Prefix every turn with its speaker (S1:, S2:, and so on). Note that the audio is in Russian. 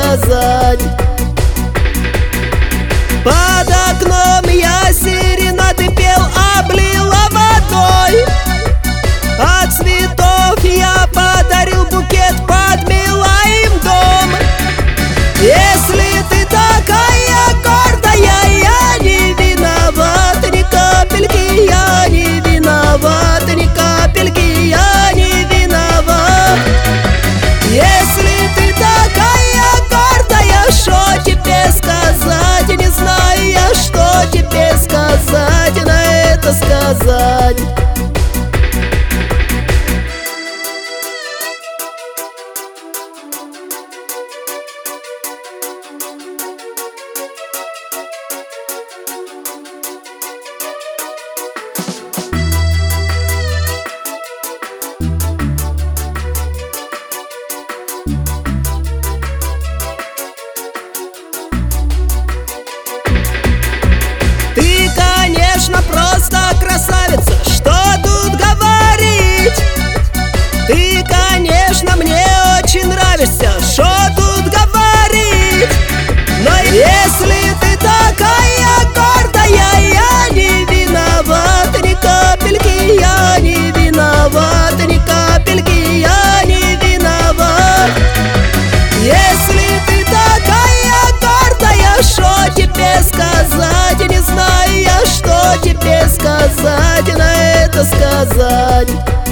S1: сказать. Под окном я серенады пел, облила водой. От цветов я подарил букет, подмела им дом. Если ты такая гордая, я не виноват ни капельки, я не виноват ни капельки, я не виноват. Если ты такая гордая, что тебе сказать? Не знаю я, что тебе сказать, на это сказать. Ты, конечно, просто красавица, что тут говорить? Ты, конечно, мне очень нравишься, что тут говорить? Но если ты такая гордая, я не виноват ни капельки, я не виноват ни капельки, я не виноват. Если ты такая гордая, что тебе сказать? Не знаю я, что тебе сказать, на это сказать.